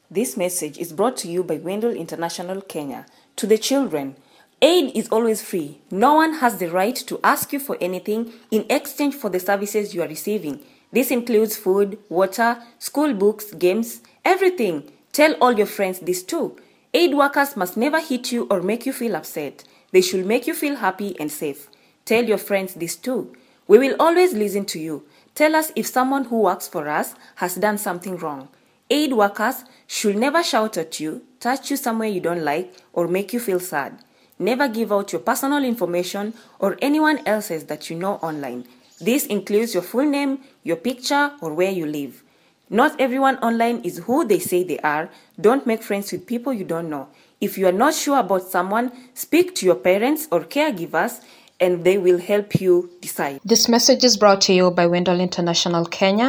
This message is brought to you by Wendell International Kenya. To the children, aid is always free. No one has the right to ask you for anything in exchange for the services you are receiving. This includes food, water, school books, games, everything. Tell all your friends this too. Aid workers must never hit you or make you feel upset. They should make you feel happy and safe. Tell your friends this too. We will always listen to you. Tell us if someone who works for us has done something wrong. Aid workers should never shout at you, touch you somewhere you don't like, or make you feel sad. Never give out your personal information or anyone else's that you know online. This includes your full name, your picture, or where you live. Not everyone online is who they say they are. Don't make friends with people you don't know. If you are not sure about someone, speak to your parents or caregivers and they will help you decide. This message is brought to you by Wendell International Kenya.